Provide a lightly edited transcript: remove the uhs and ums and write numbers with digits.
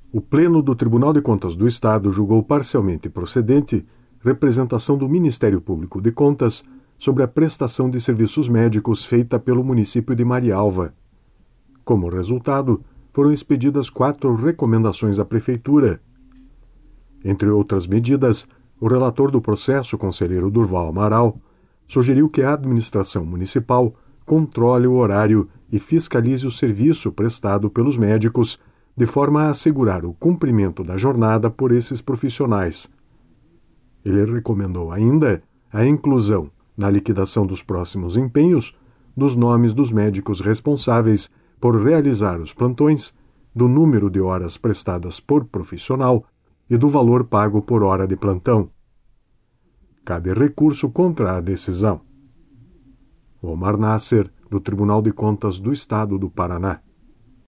O Pleno do Tribunal de Contas do Estado julgou parcialmente procedente representação do Ministério Público de Contas sobre a prestação de serviços médicos feita pelo município de Marialva. Como resultado, foram expedidas 4 recomendações à Prefeitura. Entre outras medidas, o relator do processo, conselheiro Durval Amaral, sugeriu que a administração municipal controle o horário e fiscalize o serviço prestado pelos médicos, de forma a assegurar o cumprimento da jornada por esses profissionais. Ele recomendou ainda a inclusão, na liquidação dos próximos empenhos, dos nomes dos médicos responsáveis por realizar os plantões, do número de horas prestadas por profissional e do valor pago por hora de plantão. Cabe recurso contra a decisão. Omar Nasser, do Tribunal de Contas do Estado do Paraná.